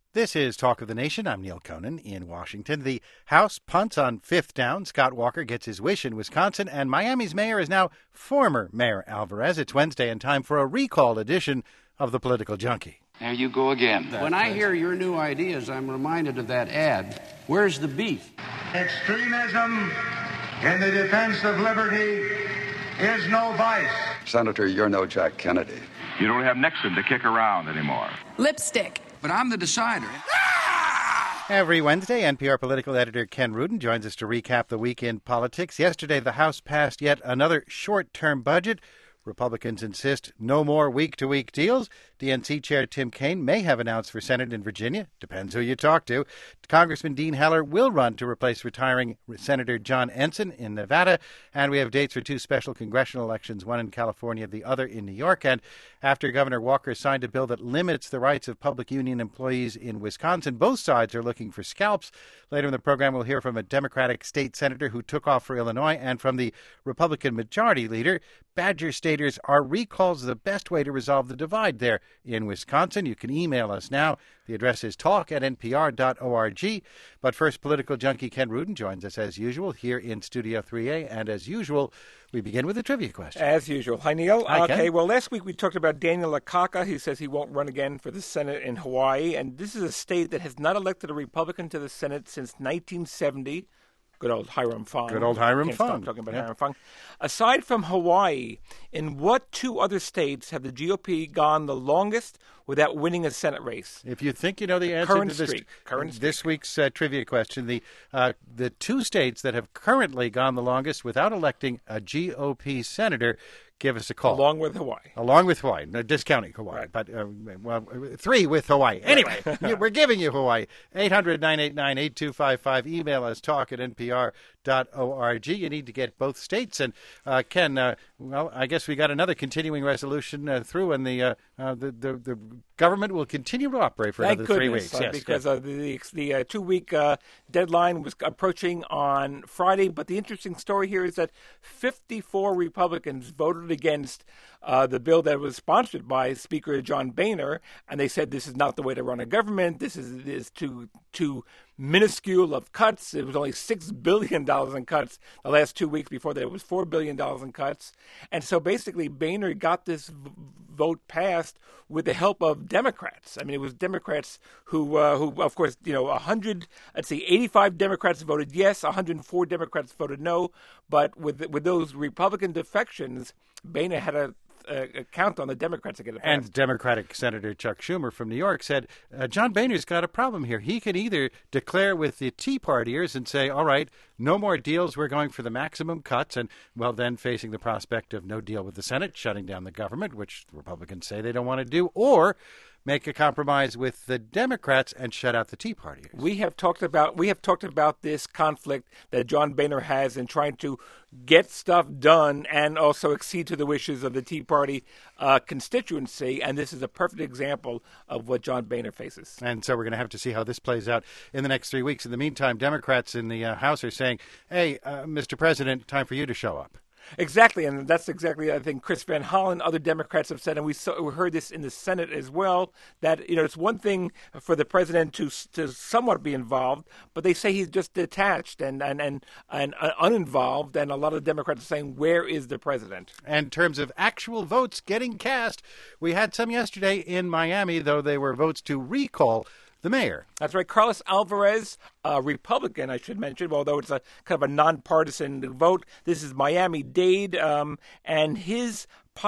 This is Talk of the Nation. I'm Neil Conan in Washington. The House punts on fifth down. Scott Walker gets his wish in Wisconsin, and Miami's mayor is now former Mayor Alvarez. It's Wednesday and time for a recall edition of the Political Junkie. There you go again. When I hear your new ideas, I'm reminded of that ad. Where's the beef? Extremism in the defense of liberty is no vice. Senator, you're no Jack Kennedy. You don't have Nixon to kick around anymore. Lipstick. But I'm the decider. Every Wednesday, NPR political editor Ken Rudin joins us to recap the week in politics. Yesterday, the House passed yet another short-term budget. Republicans insist no more week-to-week deals. DNC Chair Tim Kaine may have announced for Senate in Virginia. Depends who you talk to. Congressman Dean Heller will run to replace retiring Senator John Ensign in Nevada. And we have dates for two special congressional elections, one in California, the other in New York. And after Governor Walker signed a bill that limits the rights of public union employees in Wisconsin, both sides are looking for scalps. Later in the program, we'll hear from a Democratic state senator who took off for Illinois and from the Republican majority leader. Badger staters, are recalls the best way to resolve the divide there in Wisconsin? You can email us now. The address is talk@npr.org. But first, political junkie Ken Rudin joins us as usual here in Studio 3A. And as usual, we begin with a trivia question. As usual. Hi, Neil. Hi, Ken. Okay, well, last week we talked about Daniel Akaka. He says he won't run again for the Senate in Hawaii. And this is a state that has not elected a Republican to the Senate since 1970. Good old Hiram Fong. Good old Hiram Can't Fong. Stop talking about Hiram Fong. Aside from Hawaii, in what two other states have the GOP gone the longest without winning a Senate race? If you think you know the answer Current to streak. this week's trivia question, the two states that have currently gone the longest without electing a GOP senator, give us a call. Along with Hawaii. Along with Hawaii. No, discounting Hawaii. Right. But, three with Hawaii. Anyway, we're giving you Hawaii. 800-989-8255. Email us, talk@npr.org. You need to get both states. And, Ken, I guess we got another continuing resolution through, and the government will continue to operate for another 3 weeks. Yes, because the 2-week deadline was approaching on Friday. But the interesting story here is that 54 Republicans voted against the bill that was sponsored by Speaker John Boehner, and they said this is not the way to run a government. This is too minuscule of cuts. It was only $6 billion in cuts the last 2 weeks. Before that, it was $4 billion in cuts. And so basically, Boehner got this vote passed with the help of Democrats. I mean, it was Democrats who of course, 85 Democrats voted yes, 104 Democrats voted no. But with those Republican defections, Boehner had a count on the Democrats to get it passed. And Democratic Senator Chuck Schumer from New York said, John Boehner's got a problem here. He can either declare with the Tea Partiers and say, all right, no more deals, we're going for the maximum cuts, and, well, then facing the prospect of no deal with the Senate, shutting down the government, which the Republicans say they don't want to do, or make a compromise with the Democrats and shut out the Tea Partiers. We have talked about this conflict that John Boehner has in trying to get stuff done and also accede to the wishes of the Tea Party constituency, and this is a perfect example of what John Boehner faces. And so we're going to have to see how this plays out in the next 3 weeks. In the meantime, Democrats in the House are saying, hey, Mr. President, time for you to show up. Exactly, and that's exactly, I think, Chris Van Hollen, other Democrats have said, and we heard this in the Senate as well, that it's one thing for the president to somewhat be involved, but they say he's just detached and uninvolved, and a lot of Democrats are saying, where is the president? And in terms of actual votes getting cast, we had some yesterday in Miami, though they were votes to recall the mayor. That's right. Carlos Alvarez, a Republican, I should mention, although it's a kind of a nonpartisan vote. This is Miami-Dade, and his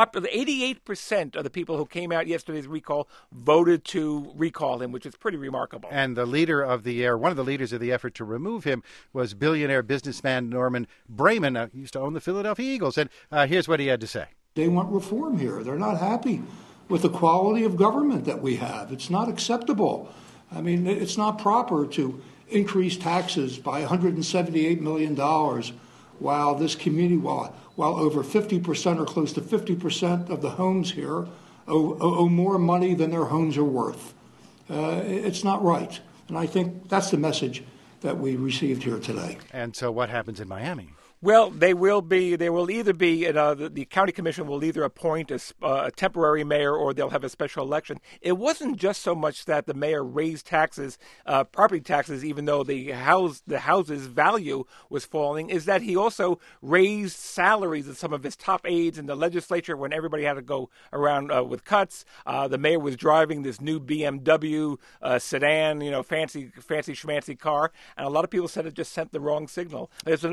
88% of the people who came out yesterday's recall voted to recall him, which is pretty remarkable. And the leader of one of the leaders of the effort to remove him was billionaire businessman Norman Brayman, who used to own the Philadelphia Eagles. And here's what he had to say. They want reform here. They're not happy with the quality of government that we have. It's not acceptable. I mean, it's not proper to increase taxes by $178 million while this community, while over 50% or close to 50% of the homes here owe more money than their homes are worth. It's not right. And I think that's the message that we received here today. And so what happens in Miami? Well, they will be. They will either be. The county commission will either appoint a temporary mayor, or they'll have a special election. It wasn't just so much that the mayor raised taxes, property taxes, even though the house's value was falling. Is that he also raised salaries of some of his top aides in the legislature when everybody had to go around with cuts. The mayor was driving this new BMW sedan, fancy schmancy car, and a lot of people said it just sent the wrong signal. There's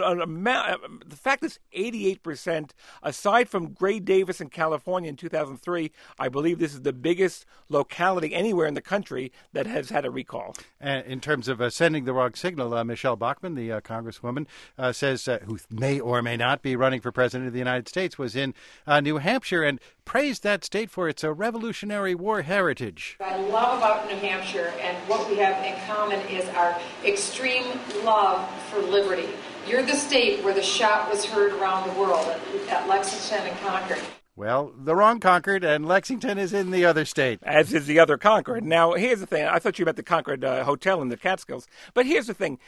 the fact is 88%, aside from Gray Davis in California in 2003, I believe this is the biggest locality anywhere in the country that has had a recall. In terms of sending the wrong signal, Michelle Bachmann, the congresswoman, says, who may or may not be running for president of the United States, was in New Hampshire and praised that state for its Revolutionary War heritage. What I love about New Hampshire and what we have in common is our extreme love for liberty. You're the state where the shot was heard around the world, at Lexington and Concord. Well, the wrong Concord, and Lexington is in the other state. As is the other Concord. Now, here's the thing. I thought you meant the Concord Hotel in the Catskills. But here's the thing.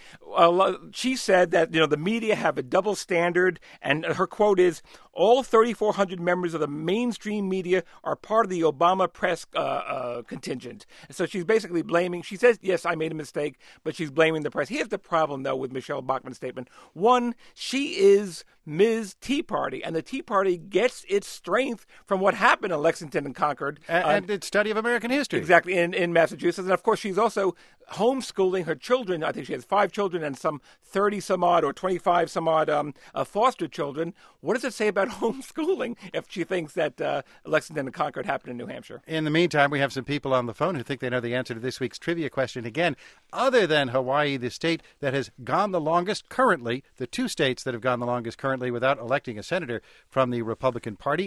She said that, the media have a double standard, and her quote is, all 3,400 members of the mainstream media are part of the Obama press contingent. So she's basically blaming, she says, yes, I made a mistake, but she's blaming the press. Here's the problem, though, with Michelle Bachmann's statement. One, she is Ms. Tea Party, and the Tea Party gets its strength from what happened in Lexington and Concord. And its study of American history. Exactly, in Massachusetts. And, of course, she's also homeschooling her children. I think she has 5 children and some 30-some-odd or 25-some-odd foster children. What does it say about homeschooling if she thinks that Lexington and Concord happened in New Hampshire? In the meantime, we have some people on the phone who think they know the answer to this week's trivia question again. Other than Hawaii, the state that has gone the longest currently, the 2 states that have gone the longest currently without electing a senator from the Republican Party,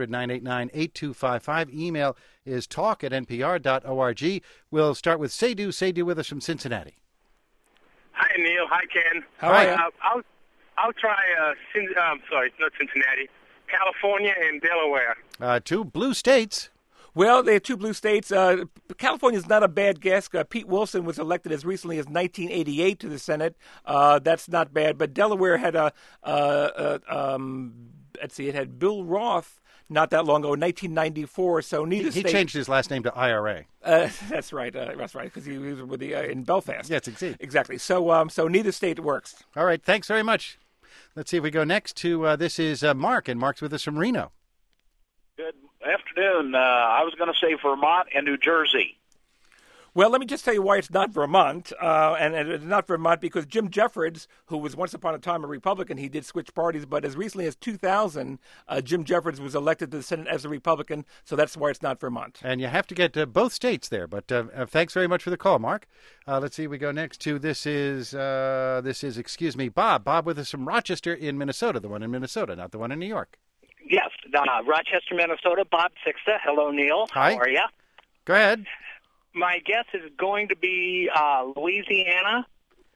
800-989-8255. Email is talk@npr.org. We'll start with Sadhu with us from Cincinnati. Hi, Neil. Hi, Ken. How are you? I'll try, not Cincinnati, California and Delaware. 2 blue states. Well, they have 2 blue states. California's not a bad guess. Pete Wilson was elected as recently as 1988 to the Senate. That's not bad. But Delaware had it had Bill Roth not that long ago, in 1994. So neither state. He changed his last name to IRA. That's right. Because he was with in Belfast. Yes, exactly. So neither state works. All right. Thanks very much. Let's see if we go next to this is Mark, and Mark's with us from Reno. Good afternoon. I was going to say Vermont and New Jersey. Well, let me just tell you why it's not Vermont. And it's not Vermont because Jim Jeffords, who was once upon a time a Republican, he did switch parties, but as recently as 2000, Jim Jeffords was elected to the Senate as a Republican, so that's why it's not Vermont. And you have to get both states there, but thanks very much for the call, Mark. Let's see, we go next to this is Bob. Bob with us from Rochester in Minnesota, the one in Minnesota, not the one in New York. Yes, Rochester, Minnesota, Bob Sixta. Hello, Neil. Hi. How are you? Go ahead. My guess is going to be Louisiana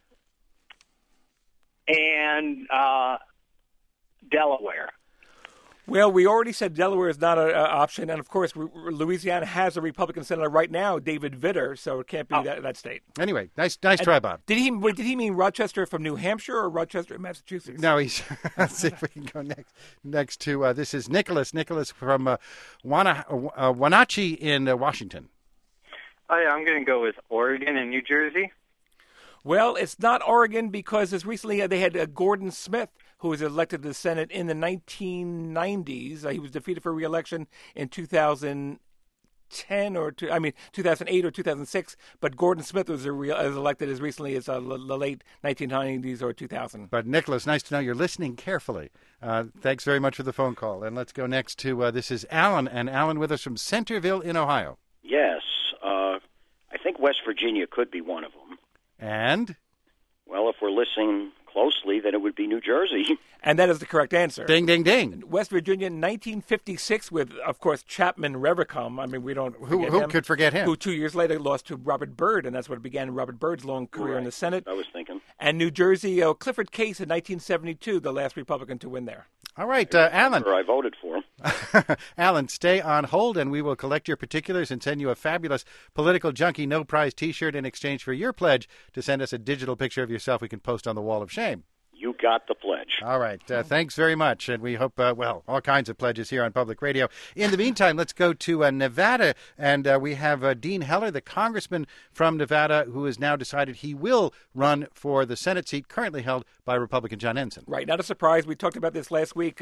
and Delaware. Well, we already said Delaware is not an option, and of course, Louisiana has a Republican senator right now, David Vitter, so it can't be that state. Anyway, nice try, Bob. Did he mean Rochester from New Hampshire or Rochester, Massachusetts? No, he's. Let's see if we can go next to this is Nicholas. Nicholas from Wenatchee in Washington. Oh, yeah, I'm going to go with Oregon and New Jersey. Well, it's not Oregon because as recently they had Gordon Smith, who was elected to the Senate in the 1990s. He was defeated for re-election in 2008 or 2006. But Gordon Smith was elected as recently as the late 1990s or 2000. But Nicholas, nice to know you're listening carefully. Thanks very much for the phone call. And let's go next to this is Alan, and Alan with us from Centerville in Ohio. Yes, I think West Virginia could be one of them. And? Well, if we're listening closely, then it would be New Jersey. And that is the correct answer. Ding, ding, ding. West Virginia, 1956, with, of course, Chapman Revercombe. I mean, we don't forget Who could forget him? Who 2 years later lost to Robert Byrd, and that's what began Robert Byrd's long career in the Senate. I was thinking. And New Jersey, Clifford Case in 1972, the last Republican to win there. All right, Alan. I voted for him. Alan, stay on hold, and we will collect your particulars and send you a fabulous Political Junkie No Prize T-shirt in exchange for your pledge to send us a digital picture of yourself we can post on the Wall of Shame. You got the pledge. All right. Thanks very much. And we hope, all kinds of pledges here on Public Radio. In the meantime, let's go to Nevada. And we have Dean Heller, the congressman from Nevada, who has now decided he will run for the Senate seat currently held by Republican John Ensign. Right. Not a surprise. We talked about this last week.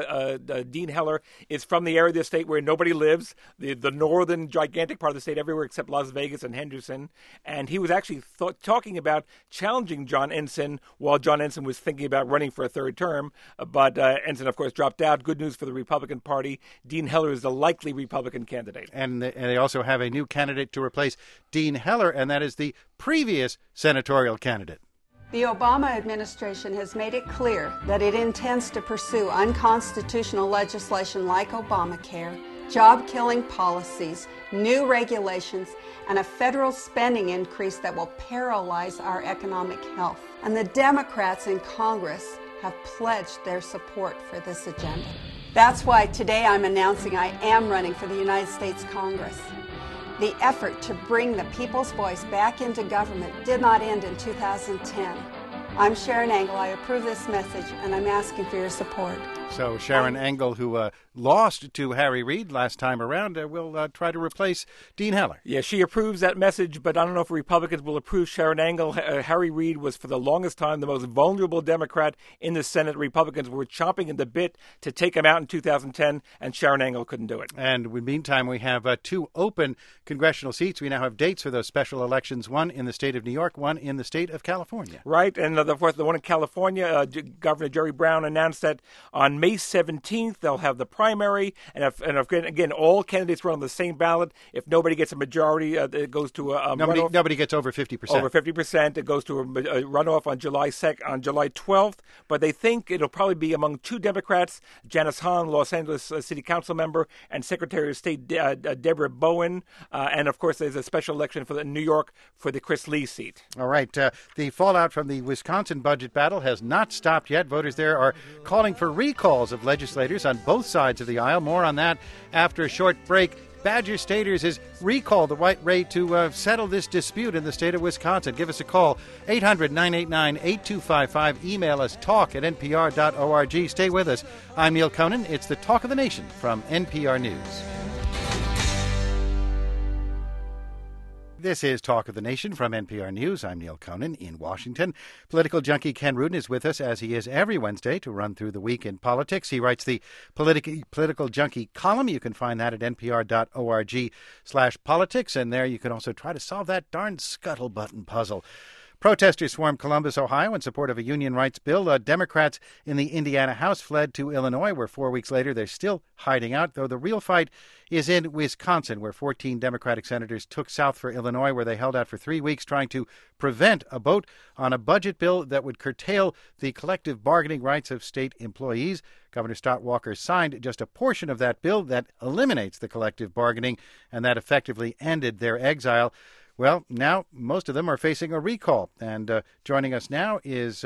Dean Heller is from the area of the state where nobody lives, the northern gigantic part of the state, everywhere except Las Vegas and Henderson. And he was actually talking about challenging John Ensign while John Ensign was thinking about running for a third term. But Ensign, of course, dropped out. Good news for the Republican Party. Dean Heller is the likely Republican candidate. And they also have a new candidate to replace Dean Heller, and that is the previous senatorial candidate. The Obama administration has made it clear that it intends to pursue unconstitutional legislation like Obamacare, job-killing policies, new regulations, and a federal spending increase that will paralyze our economic health. And the Democrats in Congress have pledged their support for this agenda. That's why today I'm announcing I am running for the United States Congress. The effort to bring the people's voice back into government did not end in 2010. I'm Sharon Angle. I approve this message, and I'm asking for your support. So Sharon Angle, who lost to Harry Reid last time around, will try to replace Dean Heller. Yeah, she approves that message, but I don't know if Republicans will approve Sharon Angle. Harry Reid was, for the longest time, the most vulnerable Democrat in the Senate. Republicans were chomping at the bit to take him out in 2010, and Sharon Angle couldn't do it. And in the meantime, we have two open congressional seats. We now have dates for those special elections, one in the state of New York, one in the state of California. Right, and the one in California, Governor Jerry Brown announced that on May 17th, they'll have the primary, and again, all candidates run on the same ballot. If nobody gets a majority, it goes to a runoff. Nobody gets over 50%. Over 50%. It goes to a runoff on July 12th. But they think it'll probably be among two Democrats, Janice Hahn, Los Angeles City Council member, and Secretary of State Deborah Bowen. And, of course, there's a special election for New York for the Chris Lee seat. All right. The fallout from the Wisconsin budget battle has not stopped yet. Voters there are calling for recalls of legislators on both sides of the aisle. More on that after a short break. Badger Staters has recalled the right way to settle this dispute in the state of Wisconsin. Give us a call, 800-989-8255. Email us, talk@npr.org. Stay with us. I'm Neil Conan. It's the Talk of the Nation from NPR News. This is Talk of the Nation from NPR News. I'm Neil Conan in Washington. Political junkie Ken Rudin is with us, as he is every Wednesday, to run through the week in politics. He writes the Political Junkie column. You can find that at npr.org/politics, and there you can also try to solve that darn scuttle-button puzzle. Protesters swarmed Columbus, Ohio, in support of a union rights bill. Democrats in the Indiana House fled to Illinois, where 4 weeks later they're still hiding out, though the real fight is in Wisconsin, where 14 Democratic senators took south for Illinois, where they held out for 3 weeks trying to prevent a vote on a budget bill that would curtail the collective bargaining rights of state employees. Governor Scott Walker signed just a portion of that bill that eliminates the collective bargaining, and that effectively ended their exile. Well, now most of them are facing a recall. And joining us now is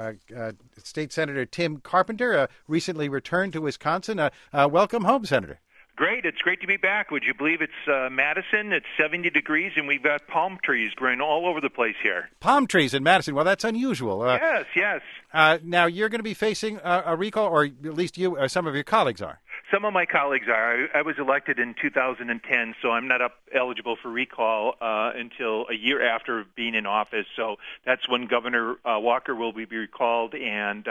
State Senator Tim Carpenter, recently returned to Wisconsin. Welcome home, Senator. Great. It's great to be back. Would you believe it's Madison? It's 70 degrees, and we've got palm trees growing all over the place here. Palm trees in Madison. Well, that's unusual. Yes. Now, you're going to be facing a recall, or at least you or some of your colleagues are. Some of my colleagues are. I was elected in 2010, so I'm not eligible for recall until a year after being in office. So that's when Governor Walker will be recalled, and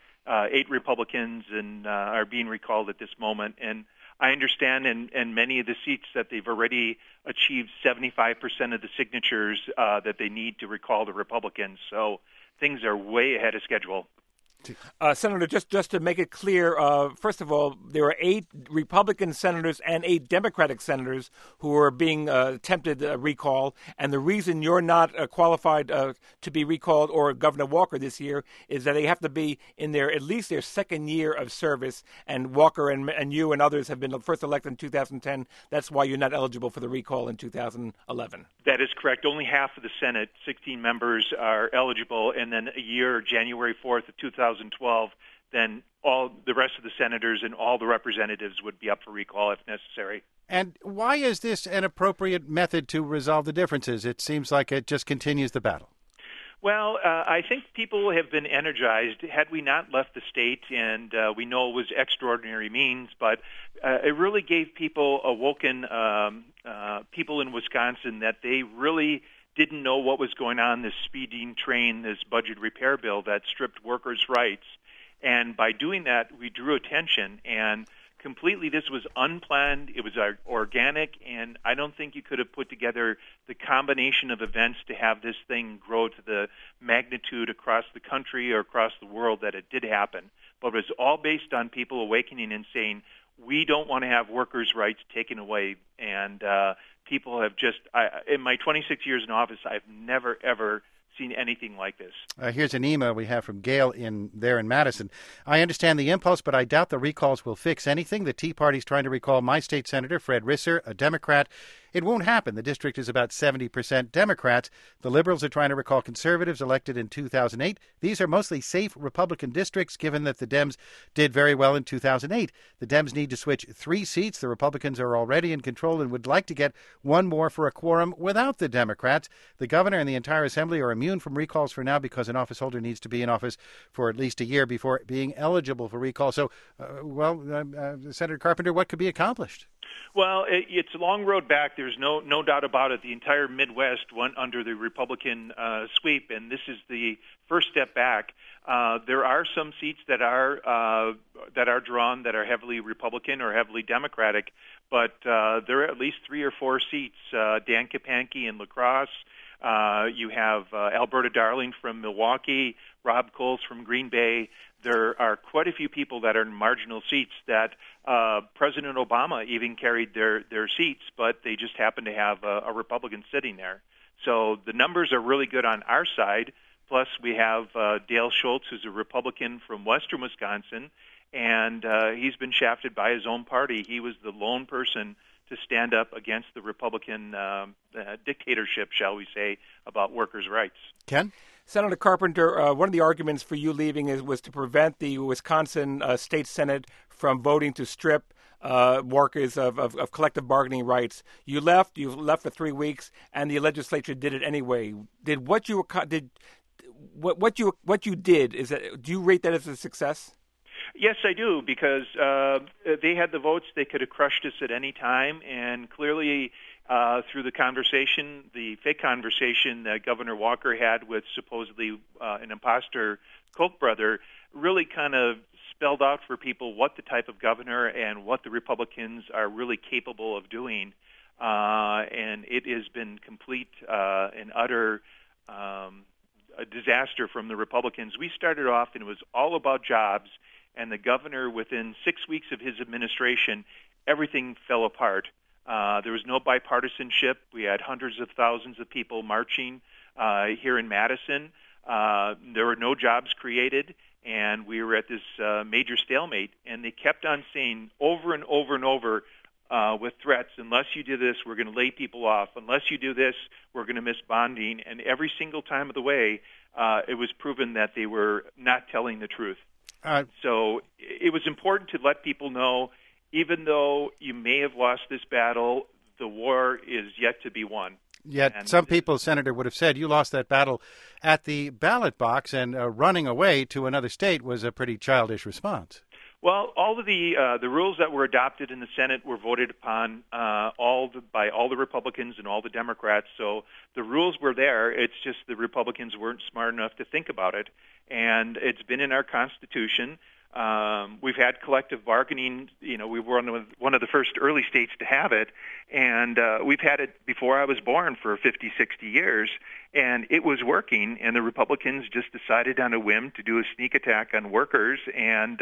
8 Republicans are being recalled at this moment. And I understand in many of the seats that they've already achieved 75% of the signatures that they need to recall the Republicans. So things are way ahead of schedule. Senator, just to make it clear, first of all, there are 8 Republican senators and 8 Democratic senators who are being attempted recall. And the reason you're not qualified to be recalled, or Governor Walker this year, is that they have to be in at least their second year of service. And Walker and you and others have been first elected in 2010. That's why you're not eligible for the recall in 2011. That is correct. Only half of the Senate, 16 members, are eligible. And then a year, January 4th of 2012, then all the rest of the senators and all the representatives would be up for recall if necessary. And why is this an appropriate method to resolve the differences? It seems like it just continues the battle. Well, I think people have been energized. Had we not left the state, and we know it was extraordinary means, but it really gave people awoken people in Wisconsin that they really didn't know what was going on, this speeding train, this budget repair bill that stripped workers' rights. And by doing that, we drew attention, and completely this was unplanned, it was organic, and I don't think you could have put together the combination of events to have this thing grow to the magnitude across the country or across the world that it did happen. But it was all based on people awakening and saying, we don't want to have workers' rights taken away. And people have just, in my 26 years in office, I've never, ever seen anything like this. Here's an email we have from Gail in Madison. I understand the impulse, but I doubt the recalls will fix anything. The Tea Party's trying to recall my state senator, Fred Risser, a Democrat. It won't happen. The district is about 70% Democrats. The Liberals are trying to recall conservatives elected in 2008. These are mostly safe Republican districts, given that the Dems did very well in 2008. The Dems need to switch 3 seats. The Republicans are already in control and would like to get 1 more for a quorum without the Democrats. The governor and the entire assembly are immune from recalls for now because an office holder needs to be in office for at least a year before being eligible for recall. So, Senator Carpenter, what could be accomplished? Well, it's a long road back. There's no doubt about it. The entire Midwest went under the Republican sweep, and this is the first step back. There are some seats that are drawn that are heavily Republican or heavily Democratic, but there are at least 3 or 4 seats. Dan Kapanke in La Crosse. You have Alberta Darling from Milwaukee, Rob Coles from Green Bay. There are quite a few people that are in marginal seats that President Obama even carried their seats, but they just happen to have a Republican sitting there. So the numbers are really good on our side. Plus, we have Dale Schultz, who's a Republican from western Wisconsin, and he's been shafted by his own party. He was the lone person to stand up against the Republican dictatorship, shall we say, about workers' rights. Ken? Senator Carpenter, one of the arguments for you leaving was to prevent the Wisconsin State Senate from voting to strip workers of collective bargaining rights. You left for 3 weeks, and the legislature did it anyway. What you did, do you rate that as a success? Yes, I do, because they had the votes. They could have crushed us at any time, and clearly through the conversation, the fake conversation that Governor Walker had with supposedly an imposter Koch brother, really kind of spelled out for people what the type of governor and what the Republicans are really capable of doing. And it has been complete and utter a disaster from the Republicans. We started off, and it was all about jobs. And the governor, within 6 weeks of his administration, everything fell apart. There was no bipartisanship. We had hundreds of thousands of people marching here in Madison. There were no jobs created, and we were at this major stalemate. And they kept on saying over and over and over with threats, unless you do this, we're going to lay people off. Unless you do this, we're going to miss bonding. And every single time of the way, it was proven that they were not telling the truth. So it was important to let people know, even though you may have lost this battle, the war is yet to be won. Yet some people, Senator, would have said you lost that battle at the ballot box, and running away to another state was a pretty childish response. Well, all of the rules that were adopted in the Senate were voted upon by all the Republicans and all the Democrats. So the rules were there. It's just the Republicans weren't smart enough to think about it. And it's been in our Constitution. We've had collective bargaining. You know, we were one of the first early states to have it. And we've had it before I was born for 50, 60 years. And it was working. And the Republicans just decided on a whim to do a sneak attack on workers. And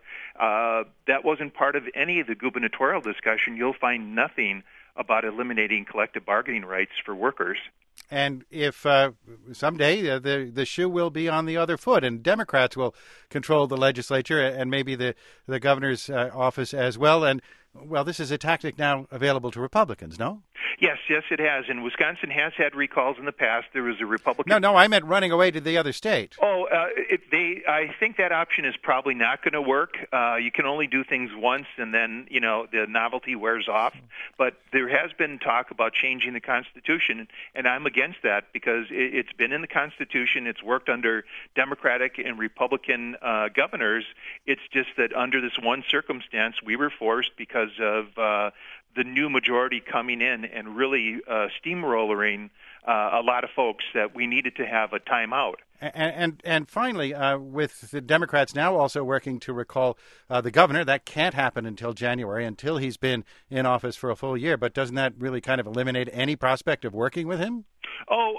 that wasn't part of any of the gubernatorial discussion. You'll find nothing about eliminating collective bargaining rights for workers. And if someday the shoe will be on the other foot, and Democrats will control the legislature and maybe the governor's office as well. And, well, this is a tactic now available to Republicans, no? Yes, it has. And Wisconsin has had recalls in the past. There was a Republican. No, I meant running away to the other state. Oh, I think that option is probably not going to work. You can only do things once, and then the novelty wears off. But there has been talk about changing the Constitution, and I'm against that because it's been in the Constitution. It's worked under Democratic and Republican governors. It's just that under this one circumstance, we were forced because of the new majority coming in and really steamrolling a lot of folks that we needed to have a timeout. And finally, with the Democrats now also working to recall the governor, that can't happen until January, until he's been in office for a full year. But doesn't that really kind of eliminate any prospect of working with him? Oh,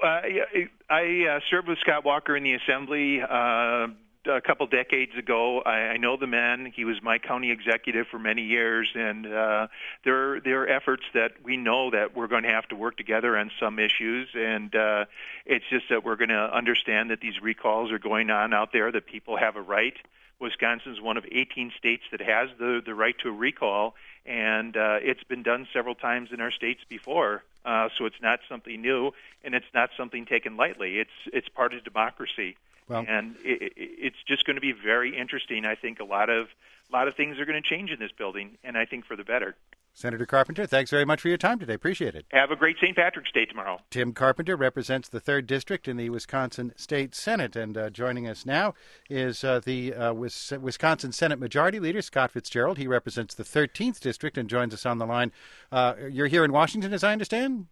I served with Scott Walker in the Assembly a couple decades ago. I know the man. He was my county executive for many years, and there are efforts that we know that we're going to have to work together on some issues, and it's just that we're going to understand that these recalls are going on out there, that people have a right. Wisconsin is one of 18 states that has the right to a recall, and it's been done several times in our states before. So it's not something new, and it's not something taken lightly. It's part of democracy. Well, and it's just going to be very interesting. I think a lot of things are going to change in this building, and I think for the better. Senator Carpenter, thanks very much for your time today. Appreciate it. Have a great St. Patrick's Day tomorrow. Tim Carpenter represents the 3rd District in the Wisconsin State Senate, and joining us now is the Wisconsin Senate Majority Leader, Scott Fitzgerald. He represents the 13th District and joins us on the line. You're here in Washington, as I understand?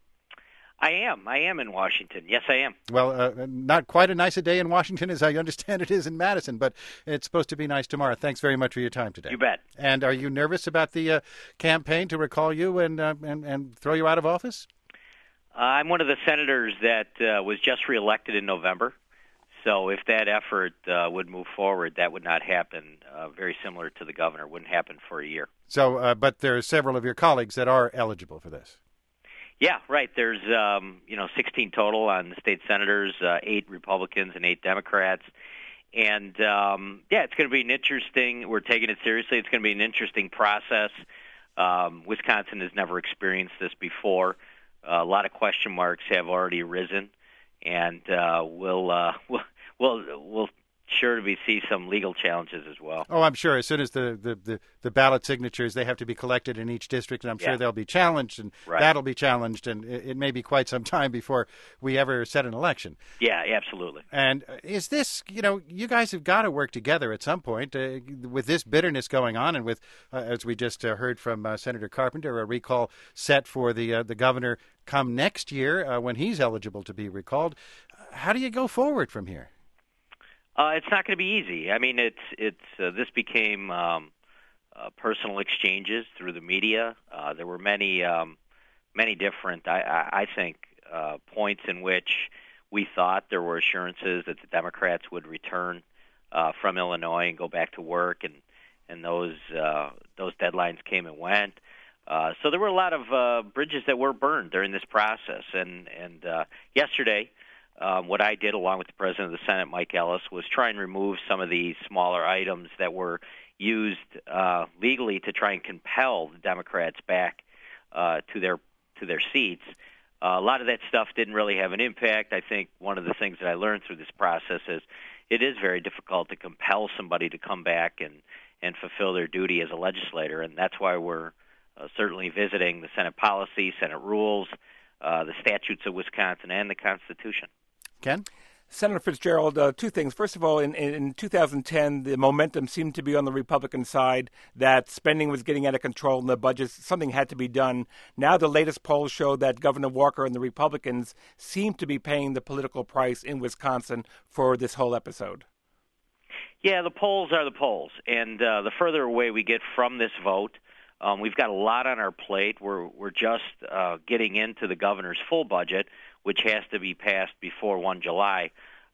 I am in Washington. Yes, I am. Well, not quite a nice a day in Washington as I understand it is in Madison, but it's supposed to be nice tomorrow. Thanks very much for your time today. You bet. And are you nervous about the campaign to recall you and throw you out of office? I'm one of the senators that was just reelected in November. So if that effort would move forward, that would not happen. Very similar to the governor, wouldn't happen for a year. So, but there are several of your colleagues that are eligible for this. Yeah, right. There's 16 total on the state senators, 8 Republicans and 8 Democrats. And, it's going to be an interesting, we're taking it seriously, it's going to be an interesting process. Wisconsin has never experienced this before. A lot of question marks have already arisen, and we'll sure to see some legal challenges as well. Oh, I'm sure. As soon as the ballot signatures, they have to be collected in each district, and I'm sure they'll be challenged, and that'll be challenged, and it may be quite some time before we ever set an election. Yeah, absolutely. And is this, you guys have got to work together at some point with this bitterness going on, and with, as we just heard from Senator Carpenter, a recall set for the governor come next year when he's eligible to be recalled. How do you go forward from here? It's not going to be easy. I mean, this became personal exchanges through the media. There were many different, I think, points in which we thought there were assurances that the Democrats would return from Illinois and go back to work, and those deadlines came and went. So there were a lot of bridges that were burned during this process. And yesterday, what I did, along with the President of the Senate, Mike Ellis, was try and remove some of the smaller items that were used legally to try and compel the Democrats back to their seats. A lot of that stuff didn't really have an impact. I think one of the things that I learned through this process is it is very difficult to compel somebody to come back and fulfill their duty as a legislator, and that's why we're certainly visiting the Senate policy, Senate rules, the statutes of Wisconsin, and the Constitution. Ken? Senator Fitzgerald, 2 things. First of all, in 2010, the momentum seemed to be on the Republican side, that spending was getting out of control in the budget. Something had to be done. Now the latest polls show that Governor Walker and the Republicans seem to be paying the political price in Wisconsin for this whole episode. Yeah, the polls are the polls. And the further away we get from this vote, we've got a lot on our plate. We're just getting into the governor's full budget, which has to be passed before 1 July.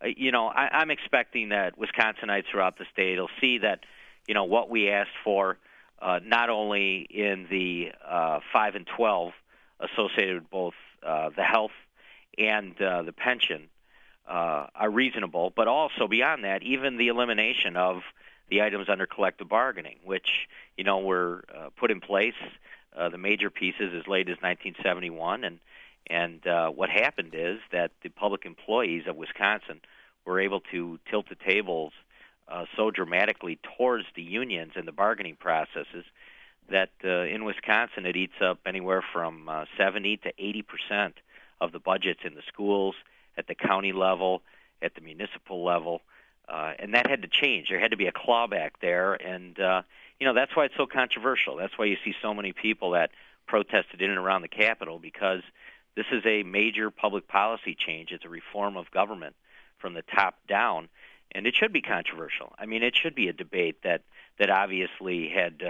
I'm expecting that Wisconsinites throughout the state will see that, what we asked for, not only in the 5 and 12 associated with both the health and the pension are reasonable, but also beyond that, even the elimination of the items under collective bargaining, which, were put in place the major pieces as late as 1971, and what happened is that the public employees of Wisconsin were able to tilt the tables so dramatically towards the unions and the bargaining processes that in Wisconsin it eats up anywhere from 70 to 80% of the budgets in the schools, at the county level, at the municipal level, and that had to change. There had to be a clawback there, and that's why it's so controversial. That's why you see so many people that protested in and around the Capitol, because this is a major public policy change. It's a reform of government from the top down, and it should be controversial. I mean, it should be a debate that obviously had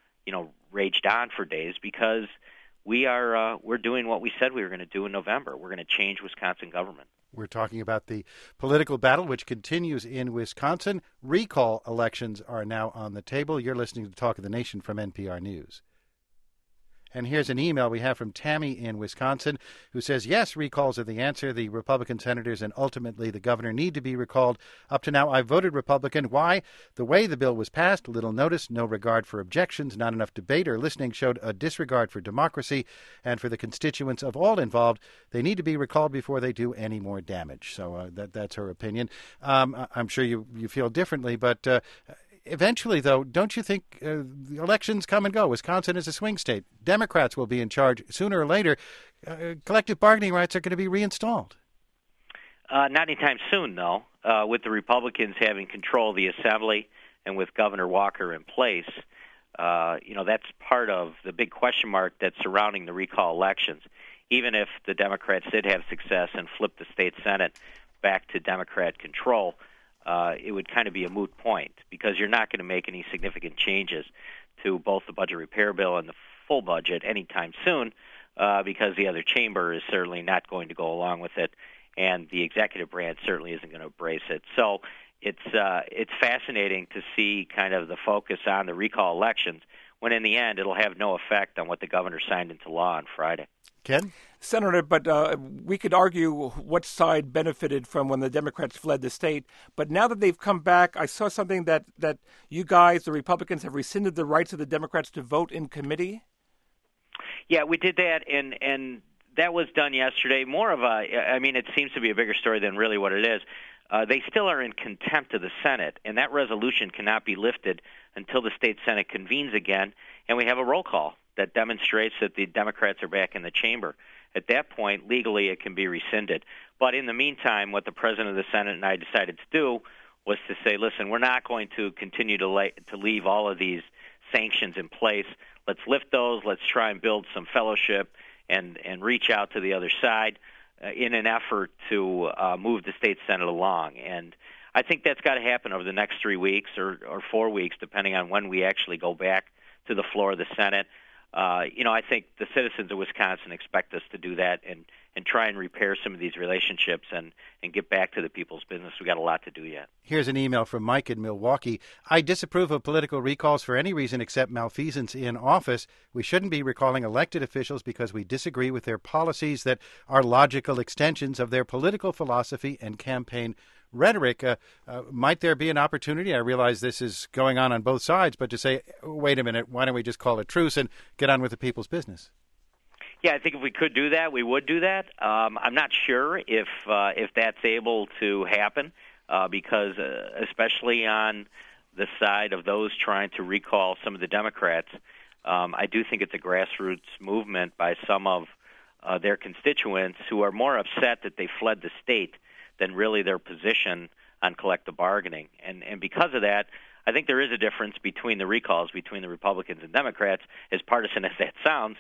raged on for days, because we're doing what we said we were going to do in November. We're going to change Wisconsin government. We're talking about the political battle which continues in Wisconsin. Recall elections are now on the table. You're listening to Talk of the Nation from NPR News. And here's an email we have from Tammy in Wisconsin, who says, yes, recalls are the answer. The Republican senators and ultimately the governor need to be recalled. Up to now, I voted Republican. Why? The way the bill was passed, little notice, no regard for objections, not enough debate or listening, showed a disregard for democracy and for the constituents of all involved. They need to be recalled before they do any more damage. So that's her opinion. I'm sure you feel differently, but eventually, though, don't you think the elections come and go? Wisconsin is a swing state. Democrats will be in charge sooner or later. Collective bargaining rights are going to be reinstalled. Not anytime soon, though. With the Republicans having control of the Assembly and with Governor Walker in place, that's part of the big question mark that's surrounding the recall elections. Even if the Democrats did have success and flipped the state Senate back to Democrat control, it would kind of be a moot point, because you're not going to make any significant changes to both the budget repair bill and the full budget anytime soon, because the other chamber is certainly not going to go along with it, and the executive branch certainly isn't going to embrace it. So it's fascinating to see kind of the focus on the recall elections, when in the end it'll have no effect on what the governor signed into law on Friday. Ken? Senator, but we could argue what side benefited from when the Democrats fled the state. But now that they've come back, I saw something that you guys, the Republicans, have rescinded the rights of the Democrats to vote in committee. Yeah, we did that, and that was done yesterday. It seems to be a bigger story than really what it is. They still are in contempt of the Senate, and that resolution cannot be lifted until the state Senate convenes again, and we have a roll call that demonstrates that the Democrats are back in the chamber. At that point, legally, it can be rescinded. But in the meantime, what the president of the Senate and I decided to do was to say, listen, we're not going to continue to leave all of these sanctions in place. Let's lift those. Let's try and build some fellowship and reach out to the other side in an effort to move the state Senate along. And I think that's got to happen over the next 3 weeks or 4 weeks, depending on when we actually go back to the floor of the Senate. I think the citizens of Wisconsin expect us to do that and try and repair some of these relationships and get back to the people's business. We've got a lot to do yet. Here's an email from Mike in Milwaukee. I disapprove of political recalls for any reason except malfeasance in office. We shouldn't be recalling elected officials because we disagree with their policies that are logical extensions of their political philosophy and campaign rhetoric. Might there be an opportunity? I realize this is going on both sides, but to say, wait a minute, why don't we just call a truce and get on with the people's business? Yeah, I think if we could do that, we would do that. I'm not sure if that's able to happen because especially on the side of those trying to recall some of the Democrats, I do think it's a grassroots movement by some of their constituents who are more upset that they fled the state than really their position on collective bargaining. And because of that, I think there is a difference between the recalls between the Republicans and Democrats, as partisan as that sounds.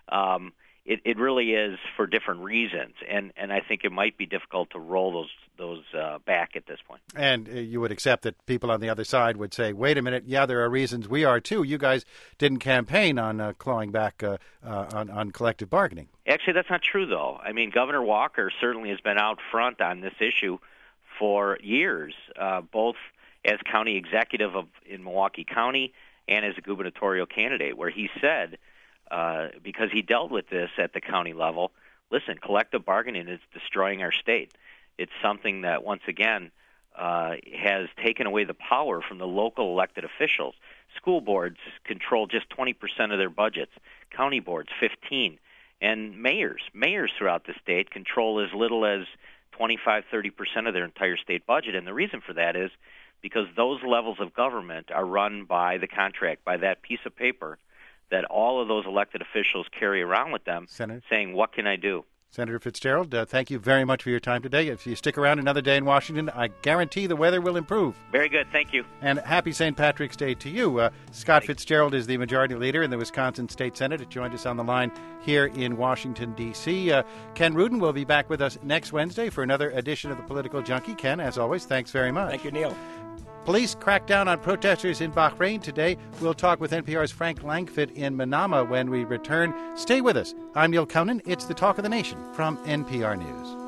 It really is for different reasons, and I think it might be difficult to roll those back at this point. And you would accept that people on the other side would say, wait a minute, yeah, there are reasons. We are too. You guys didn't campaign on clawing back on collective bargaining. Actually, that's not true, though. I mean, Governor Walker certainly has been out front on this issue for years, both as county executive in Milwaukee County and as a gubernatorial candidate, where he said, because he dealt with this at the county level, listen, collective bargaining is destroying our state. It's something that, once again, has taken away the power from the local elected officials. School boards control just 20% of their budgets. County boards, 15%. And mayors throughout the state control as little as 25, 30% of their entire state budget. And the reason for that is because those levels of government are run by the contract, by that piece of paper that all of those elected officials carry around with them, saying, what can I do? Senator Fitzgerald, thank you very much for your time today. If you stick around another day in Washington, I guarantee the weather will improve. Very good. Thank you. And happy St. Patrick's Day to you. Scott Fitzgerald is the majority leader in the Wisconsin State Senate. It joined us on the line here in Washington, D.C. Ken Rudin will be back with us next Wednesday for another edition of The Political Junkie. Ken, as always, thanks very much. Thank you, Neil. Police cracked down on protesters in Bahrain today. We'll talk with NPR's Frank Langfitt in Manama when we return. Stay with us. I'm Neil Conan. It's the Talk of the Nation from NPR News.